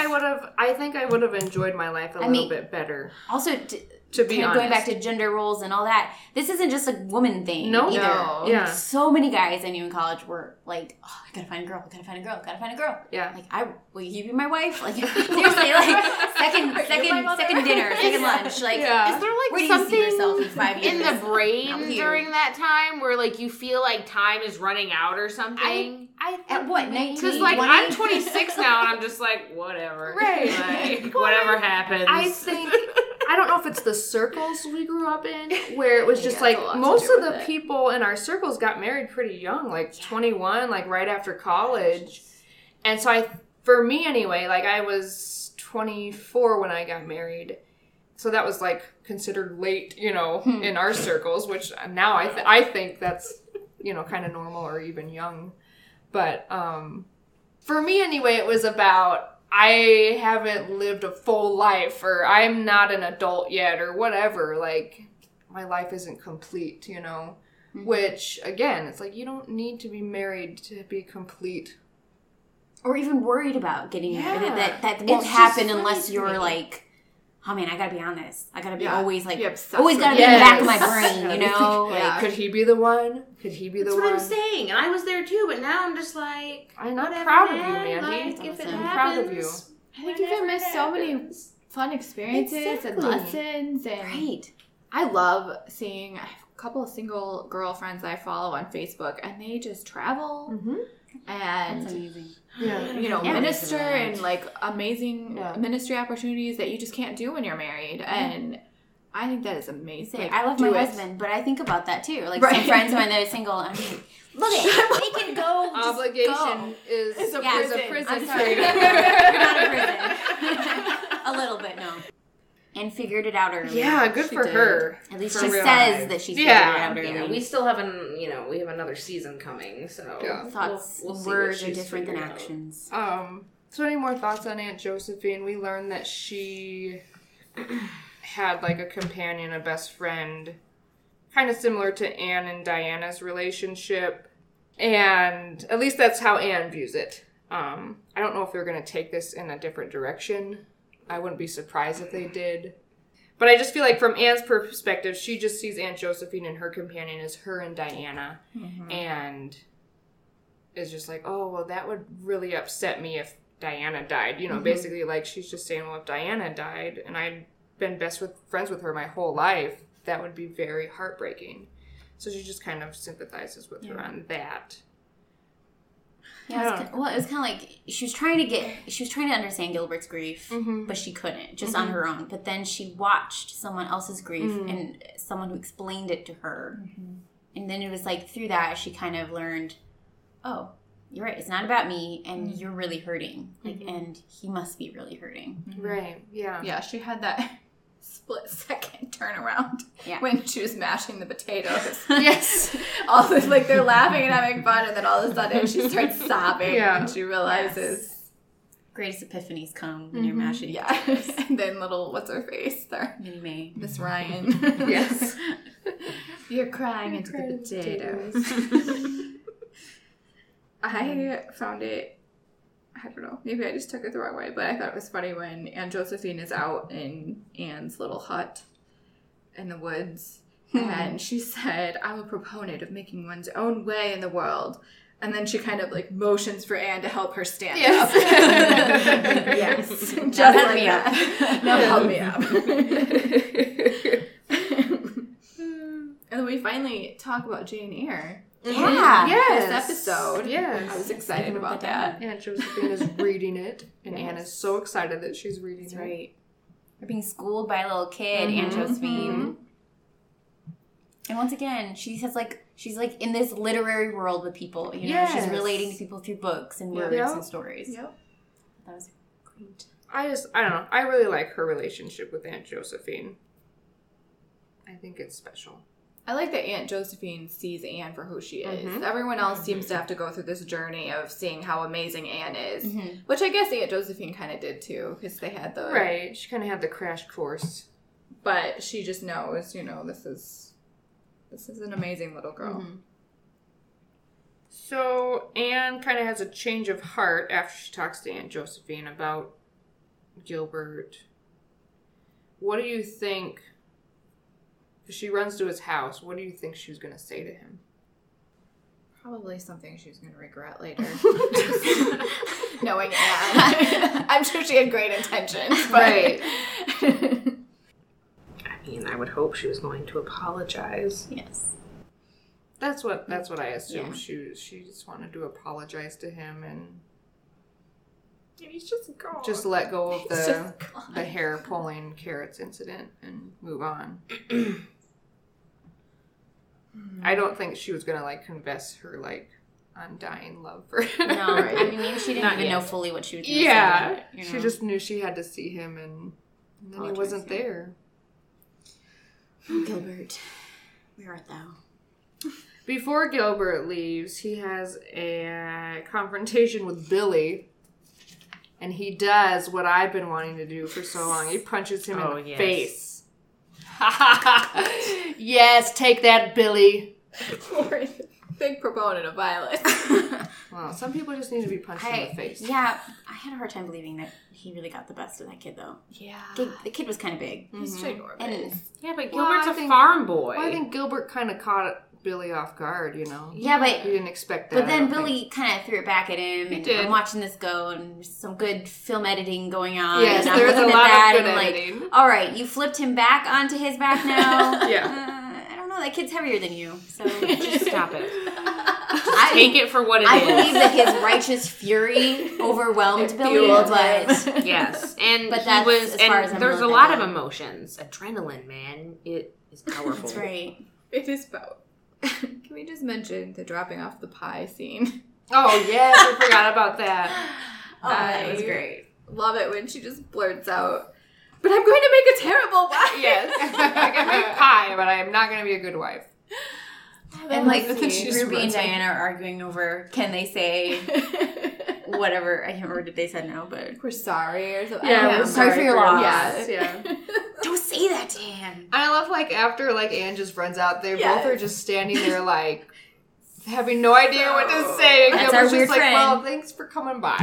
I would have enjoyed my life a little bit better. Also, to be honest, going back to gender roles and all that, this isn't just a woman thing either. No. Yeah. So many guys I knew in college were like, oh, I gotta find a girl, gotta find a girl, gotta find a girl. Yeah. Like, will you be my wife? Like, seriously, like, second dinner, second lunch. Like, is there where like do you see something yourself in 5 years? in the brain Not with you. during that time where like you feel like time is running out or something? At what, 19? Because like I'm 26 now and I'm just like, whatever. Right. Like, whatever happens. I don't know if it's the circles we grew up in, where it was just like a lot to most do of with the it. people in our circles got married pretty young, like 21, like right after college. And so for me anyway, like I was 24 when I got married. So that was like considered late, in our circles, which now I think that's, kind of normal or even young. But for me anyway, it was about I haven't lived a full life, or I'm not an adult yet, or whatever. Like, my life isn't complete, Which, again, it's like you don't need to be married to be complete. Or even worried about getting married. Yeah. That won't happen unless you're like, oh man, I gotta be on this. I gotta be always like, always gotta be in the back of my brain, Like, could he be the one? Could he be the one? That's what I'm saying. And I was there too, but now I'm just like, I'm not whatever, proud of you, man. Mandy. Like, if it I'm happens, proud of you. I think you can miss so many fun experiences and lessons. And right. I love seeing, I have a couple of single girlfriends I follow on Facebook, and they just travel and, That's amazing. minister and like amazing ministry opportunities that you just can't do when you're married. And I think that is amazing. I love my husband, but I think about that too. Like some friends when they're single, I'm like, look at it, they can go. Obligation is a prison. I'm sorry. You're not in prison. A little bit, no. And figured it out early. Yeah, good for her. At least For she real. says that she's figured it out early. Yeah, we still haven't, we have another season coming, so Thoughts, we'll see words what are she's different than figured out. actions. So any more thoughts on Aunt Josephine? We learned that she had like a companion, a best friend, kind of similar to Anne and Diana's relationship. And at least that's how Anne views it. I don't know if they're going to take this in a different direction. I wouldn't be surprised if they did. But I just feel like from Anne's perspective, she just sees Aunt Josephine and her companion as her and Diana. And is just like, oh, well, that would really upset me if Diana died. Basically like she's just saying, well, if Diana died and I'd been friends with her my whole life, that would be very heartbreaking. So she just kind of sympathizes with her on that. Yeah, it was kind of like she was trying to understand Gilbert's grief, but she couldn't, just on her own. But then she watched someone else's grief and someone who explained it to her. And then it was like through that she kind of learned, oh, you're right, it's not about me, and you're really hurting. Like, and he must be really hurting. Right, yeah. Yeah, she had that split-second turnaround Yeah. when she was mashing the potatoes. Yes. All this, like, they're laughing and having fun, and then all of a sudden she starts sobbing when she realizes. Greatest epiphanies come when you're mashing. Yeah. And then little, what's her face there? Minnie Mae. Miss Ryan. Yes. You're crying into the potatoes. I found it, I don't know, maybe I just took it the wrong way, but I thought it was funny when Aunt Josephine is out in Anne's little hut in the woods, and she said, I'm a proponent of making one's own way in the world, And then she kind of like motions for Anne to help her stand Yes. up. Yes. Just like me that. Now help me up. And then we finally talk about Jane Eyre. Yeah. This episode. Yes. I was excited about that. And Josephine is reading it, and Anne is so excited that she's reading That's it. right. We're being schooled by a little kid, Aunt Josephine. And once again, she's like in this literary world with people. You know, she's relating to people through books and words and stories. Yep. That was great. I don't know. I really like her relationship with Aunt Josephine. I think it's special. I like that Aunt Josephine sees Anne for who she is. Everyone else seems to have to go through this journey of seeing how amazing Anne is, which I guess Aunt Josephine kind of did too, because they had the Right. She kind of had the crash course. But she just knows, you know, this is an amazing little girl. So Anne kind of has a change of heart after she talks to Aunt Josephine about Gilbert. What do you think? If she runs to his house, what do you think she was going to say to him? Probably something she's going to regret later. Knowing Anne. I'm sure she had great intentions. But... Right. I mean, I would hope she was going to apologize. Yes. That's what I assumed. Yeah. She just wanted to apologize to him and he's just gone. just let go of the hair pulling carrots incident and move on. I don't think she was gonna like confess her like undying love for him. No, I mean maybe she didn't even know fully what she was doing. Yeah, you know? she just knew she had to see him, and then he wasn't there. Oh, Gilbert, where art thou? Before Gilbert leaves, he has a confrontation with Billy, and he does what I've been wanting to do for so long. He punches him in the face. Yes, take that, Billy. Big proponent of violence. Well, some people just need to be punched in the face. Yeah, I had a hard time believing that he really got the best of that kid, though. Yeah. The kid was kind of big. He's ginormous. And Yeah, but Gilbert's a farm boy. Well, I think Gilbert kind of caught Billy off guard, you know? Yeah, but... He didn't expect that. But then Billy kind of threw it back at him. He and did. I'm watching this go, and there's some good film editing going on. Yes, and I'm there's a looking at lot of that good and editing. like, all right, you flipped him back onto his back now? Yeah. I don't know, that kid's heavier than you, so... Just stop it. Just take it for what it is. I believe that his righteous fury overwhelmed Billy, but... Yes, and But he that's was, as far as and I'm there's a willing to lot of go. emotions. Adrenaline, man, it is powerful. That's right. It is about. Can we just mention the dropping off the pie scene? Oh, yes, I forgot about that. That was great. Love it when she just blurts out, "But I'm going to make a terrible wife." Yes. I can make pie, but I am not going to be a good wife. And like She just Ruby and runs out. Diana are arguing over, can they say whatever? I can't remember what they said now, but... We're sorry or something. Yeah, I don't we're know. sorry for your loss. Yes, yeah. Don't say that to him. I love, like, after, like, Anne just runs out, they Yes. both are just standing there, like, having no idea what to say. And That's Gilbert's our just weird like, friend. well, thanks for coming by.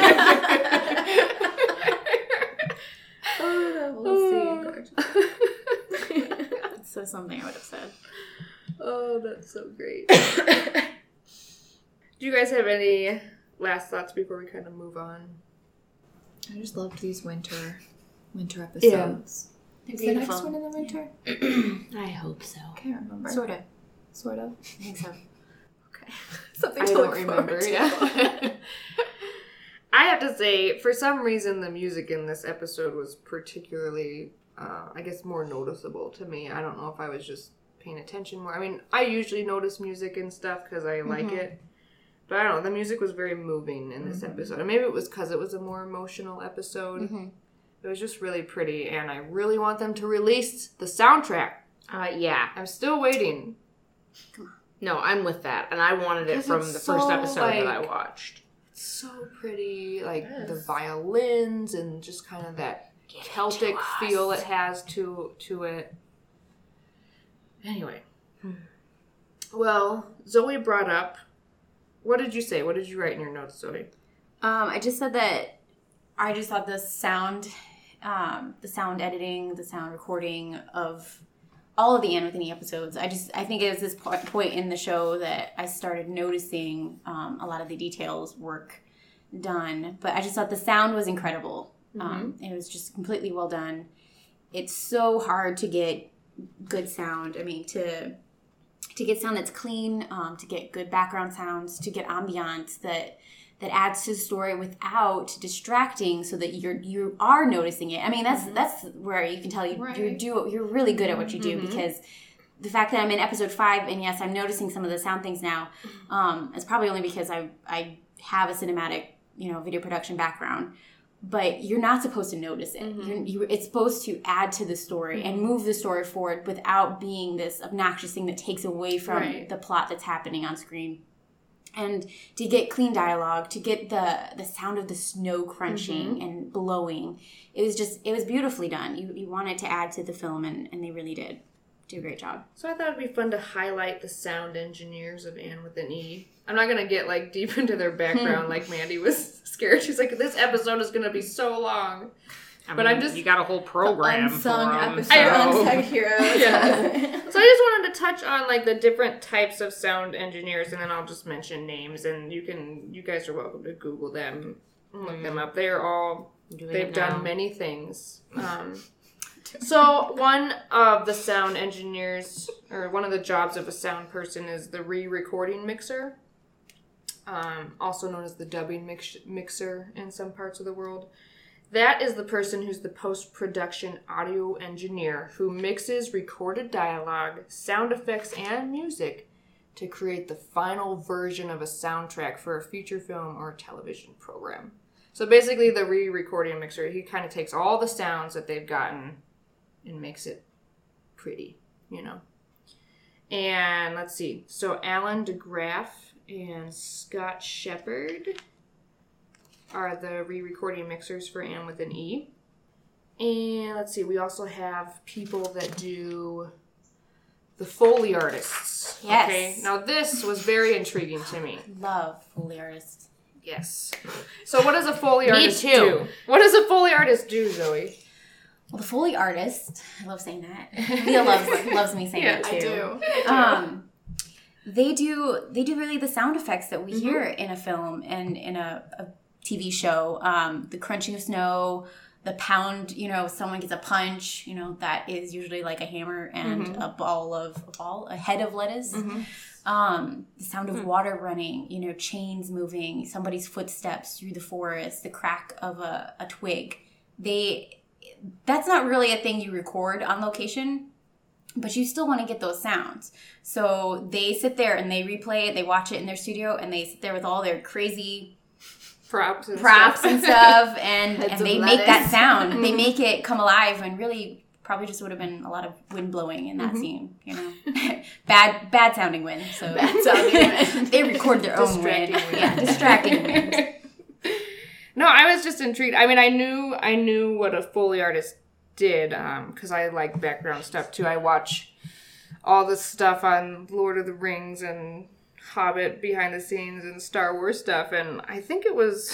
Oh, that whole scene, gorgeous. That's so something I would have said. Oh, that's so great. Do you guys have any last thoughts before we kind of move on? I just loved these winter episodes. They're Is the next beautiful. one in the winter? I hope so. Can't remember. Sort of. Sort of. I think so. Okay. Something I to don't look remember, forward to. yeah. I have to say, for some reason, the music in this episode was particularly, I guess, more noticeable to me. I don't know if I was just paying attention more. I mean, I usually notice music and stuff because I like it. But I don't know, the music was very moving in this episode. And maybe it was because it was a more emotional episode. It was just really pretty, and I really want them to release the soundtrack. Yeah. I'm still waiting. No, I'm with that. And I wanted it 'Cause from it's the first so, episode that I like- watched. So pretty, like the violins and just kind of that Celtic feel it has to it. Anyway. Well, Zoe brought up, what did you say? What did you write in your notes, Zoe? I just said that I just thought the sound editing, the sound recording of all of the Anne with an E episodes. I think it was this point in the show that I started noticing a lot of the details work done. But I just thought the sound was incredible. It was just completely well done. It's so hard to get good sound. I mean, to get sound that's clean, to get good background sounds, to get ambiance that adds to the story without distracting, so that you are noticing it. I mean, that's where you can tell you're really good at what you do, because the fact that I'm in episode 5 and yes, I'm noticing some of the sound things now, it's probably only because I have a cinematic, video production background. But you're not supposed to notice it. It's supposed to add to the story and move the story forward without being this obnoxious thing that takes away from the plot that's happening on screen. And to get clean dialogue, to get the sound of the snow crunching and blowing, it was beautifully done. You wanted to add to the film, and they really did do a great job. So I thought it'd be fun to highlight the sound engineers of Anne with an E. I'm not going to get deep into their background like Mandy was scared. She's like, this episode is going to be so long. You got a whole program unsung episode. Unsung heroes. Yeah. So I just wanted to touch on the different types of sound engineers, and then I'll just mention names, and you guys are welcome to Google them and look them up. They've done many things. So one of the sound engineers, or one of the jobs of a sound person, is the re-recording mixer, also known as the dubbing mixer in some parts of the world. That is the person who's the post-production audio engineer who mixes recorded dialogue, sound effects, and music to create the final version of a soundtrack for a feature film or a television program. So basically the re-recording mixer, he kind of takes all the sounds that they've gotten and makes it pretty, And let's see. So Alan DeGraff and Scott Shepard are the re-recording mixers for Anne with an E. And let's see, we also have people that do the Foley artists. Yes. Okay. Now this was very intriguing to me. Love Foley artists. Yes. So what does a Foley artist do? What does a Foley artist do, Zoe? Well, the Foley artist, I love saying that. Leah loves me saying that too. I do. They do really the sound effects that we hear in a film and in a TV show. The crunching of snow, the pound, someone gets a punch, that is usually like a hammer and a head of lettuce. The sound of water running, chains moving, somebody's footsteps through the forest, the crack of a twig. That's not really a thing you record on location, but you still want to get those sounds. So they sit there and they replay it, they watch it in their studio, and they sit there with all their crazy props and stuff, and they make that sound. They make it come alive, and really probably just would have been a lot of wind blowing in that scene, bad sounding wind. So bad sounding wind. They record their own wind. Yeah, distracting wind. No, I was just intrigued. I mean, I knew what a Foley artist did, because I like background stuff too. I watch all the stuff on Lord of the Rings and Hobbit behind the scenes and Star Wars stuff, and I think it was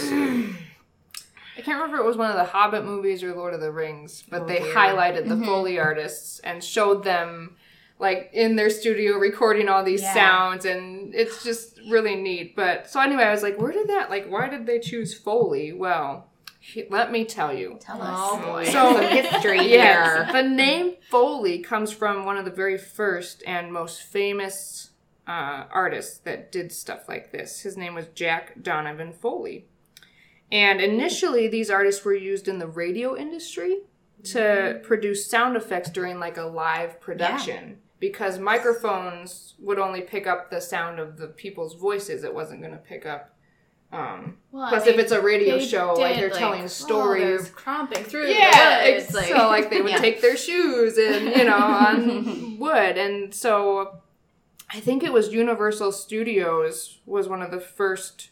I can't remember if it was one of the Hobbit movies or Lord of the Rings, but they highlighted the Foley artists and showed them in their studio recording all these sounds, and it's just really neat. But so anyway, I was like, where did that why did they choose Foley? Well, let me tell you. Tell us. Oh boy. So some history yes, here. The name Foley comes from one of the very first and most famous artists that did stuff like this. His name was Jack Donovan Foley. And initially, these artists were used in the radio industry to produce sound effects during a live production. Because microphones would only pick up the sound of the people's voices. It wasn't going to pick up. Plus, if it's a radio show, you're telling stories. Crumping through the woods. So, they would take their shoes and, on wood. And so I think it was Universal Studios was one of the first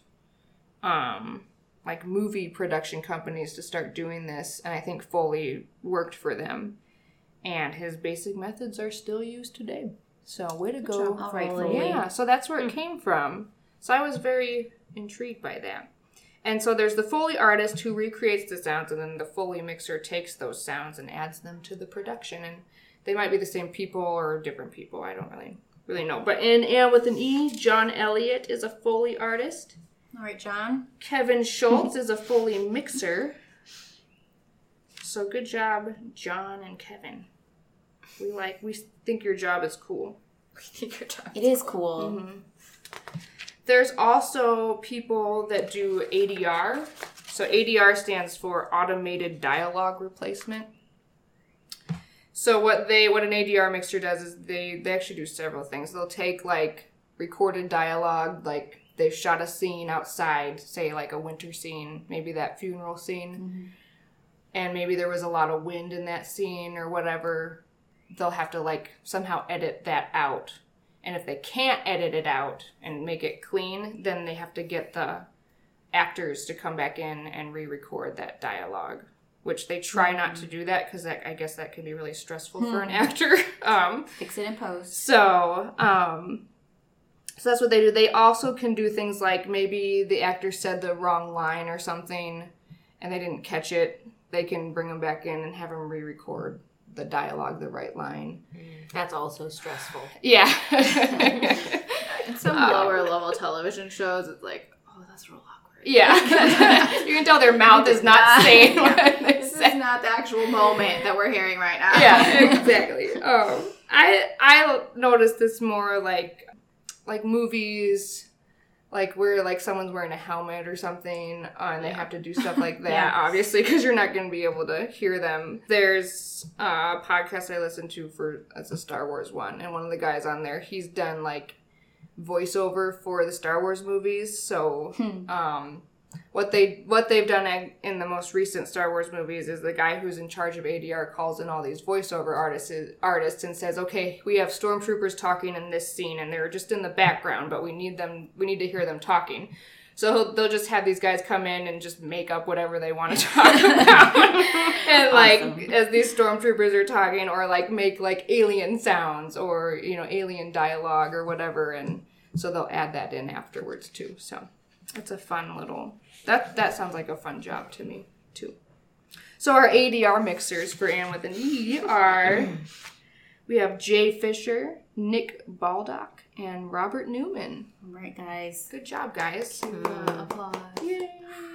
movie production companies to start doing this, and I think Foley worked for them, and his basic methods are still used today. So way to go, Foley. Yeah, so that's where it came from. So I was very intrigued by that. And so there's the Foley artist who recreates the sounds, and then the Foley mixer takes those sounds and adds them to the production. And They might be the same people or different people. I don't really know. But in Anne with an E, John Elliott is a Foley artist. All right, John. Kevin Schultz is a Foley mixer. So good job, John and Kevin. We think your job is cool. It is cool. Mm-hmm. There's also people that do ADR. So ADR stands for Automated Dialogue Replacement. So what an ADR mixer does is they actually do several things. They'll take like recorded dialogue, like they shot a scene outside, say like a winter scene, maybe that funeral scene, mm-hmm. and maybe there was a lot of wind in that scene or whatever. They'll have to like somehow edit that out. And if they can't edit it out and make it clean, then they have to get the actors to come back in and re-record that dialogue, which they try not to do that because I guess that can be really stressful for an actor. Fix it in post. So that's what they do. They also can do things like maybe the actor said the wrong line or something and they didn't catch it. They can bring them back in and have them re-record the dialogue, the right line. That's also stressful. Yeah. In some lower level television shows, it's like, oh, that's real awkward. Yeah. You can tell their mouth is not saying what they This is not the actual moment that we're hearing right now. Yeah, exactly. I noticed this more like movies, like where like someone's wearing a helmet or something, and they have to do stuff like that, obviously, because you're not going to be able to hear them. There's a podcast I listen to it's a Star Wars one, and one of the guys on there, he's done like voiceover for the Star Wars movies. So what they've done in the most recent Star Wars movies is the guy who's in charge of ADR calls in all these voiceover artists and says, okay, we have stormtroopers talking in this scene and they're just in the background, but we need to hear them talking. So they'll just have these guys come in and just make up whatever they want to talk about. And like, as these stormtroopers are talking, or like make like alien sounds or, alien dialogue or whatever. And so they'll add that in afterwards too. So it's a fun little, that sounds like a fun job to me too. So our ADR mixers for Anne with an E are, we have Jay Fisher, Nick Baldock, and Robert Newman. All right, guys. Good job, guys. Applause. Yay.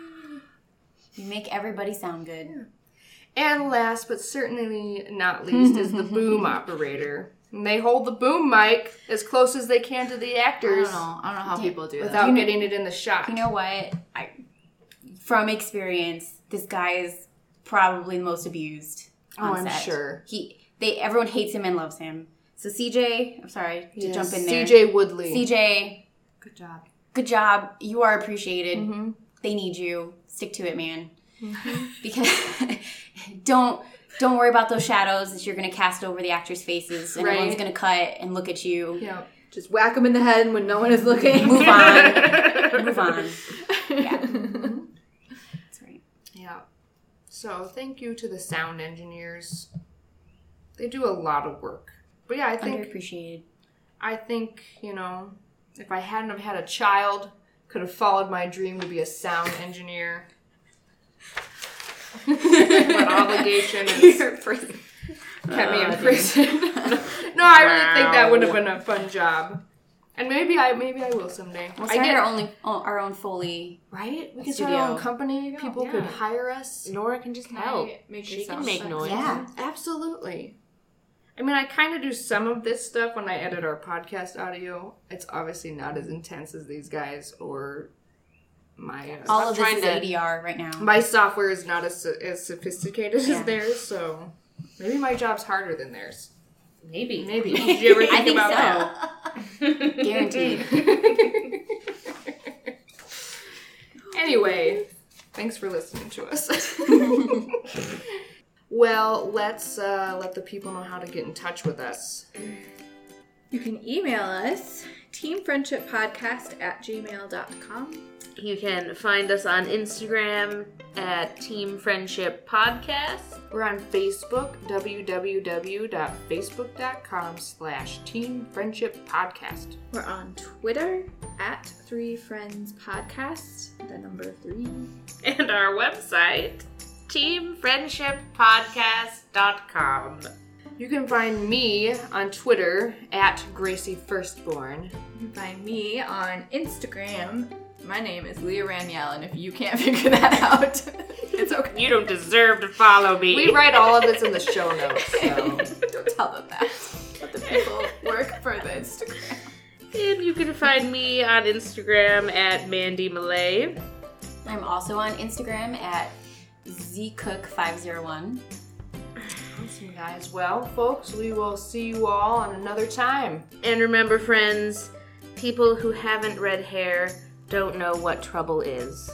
You make everybody sound good. Yeah. And last but certainly not least is the boom operator. And they hold the boom mic as close as they can to the actors. I don't know how people do that. Without getting it in the shot. You know what? From experience, this guy is probably the most abused on set. I'm sure. Everyone hates him and loves him. So CJ, I'm sorry to jump in there. CJ Woodley. CJ. Good job. Good job. You are appreciated. Mm-hmm. They need you. Stick to it, man. Mm-hmm. Because don't worry about those shadows that you're going to cast over the actors' faces. And everyone's going to cut and look at you. Yeah. Just whack them in the head when no one is looking. Move on. Move on. Yeah. That's right. Yeah. So thank you to the sound engineers. They do a lot of work. But yeah, I think underappreciated. I think, if I hadn't have had a child, could have followed my dream to be a sound engineer. But obligation kept me in prison. No, I really think that would have been a fun job. And maybe I will someday. We'll start our own Foley. Right? We can start our own company. People could hire us. Nora can just help. She can make noise. Yeah, absolutely. I mean, I kind of do some of this stuff when I edit our podcast audio. It's obviously not as intense as these guys or my... all of this is ADR right now. My software is not as sophisticated as theirs, so maybe my job's harder than theirs. Maybe. Did you ever think about that? Guaranteed. Anyway, thanks for listening to us. Well, let's let the people know how to get in touch with us. You can email us, teamfriendshippodcast@gmail.com. You can find us on Instagram at Team Friendship Podcast. We're on Facebook, www.facebook.com/Team Friendship Podcast. We're on Twitter @3friendspodcast, the number 3. And our website, teamfriendshippodcast.com. You can find me on Twitter at Gracie Firstborn. You can find me on Instagram. My name is Leah Raniel, and if you can't figure that out, it's okay. You don't deserve to follow me. We write all of this in the show notes, so. Don't tell them that. Let the people work for the Instagram. And you can find me on Instagram at Mandy Malay. I'm also on Instagram at zcook501. Awesome, guys. Well, folks, we will see you all on another time. And remember, friends, people who haven't red hair don't know what trouble is.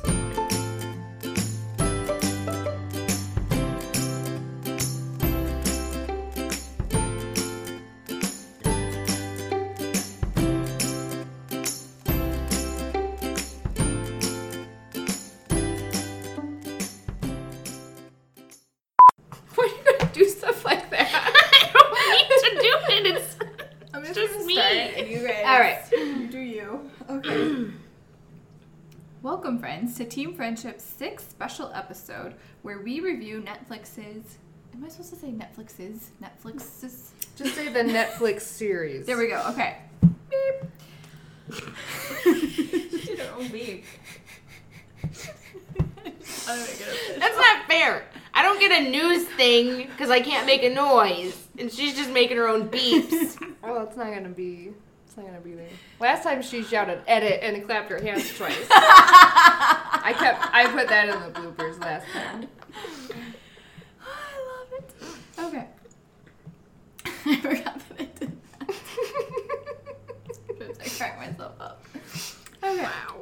Why are you gonna do stuff like that? I don't need to do it. It's I'm just me. And you guys, All right. you do you. Okay. Welcome, friends, to Team Friendship's 6th special episode where we review Netflix's. Am I supposed to say Netflix's? Netflix's? Just say the Netflix series. There we go. Okay. Beep. She don't beep. That's not fair. I don't get a news thing because I can't make a noise, and she's just making her own beeps. Oh, it's not gonna be there. Last time she shouted "edit" and clapped her hands twice. I put that in the bloopers last time. I love it. Okay. I forgot that I did that. I cracked myself up. Okay. Wow.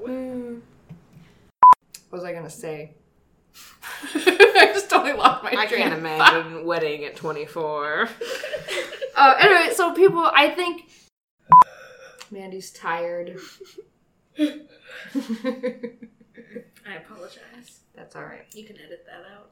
What was I gonna say? I just totally lost my I train can't of imagine wedding at 24. Anyway, so people, I think Mandy's tired. I apologize. That's all right. You can edit that out.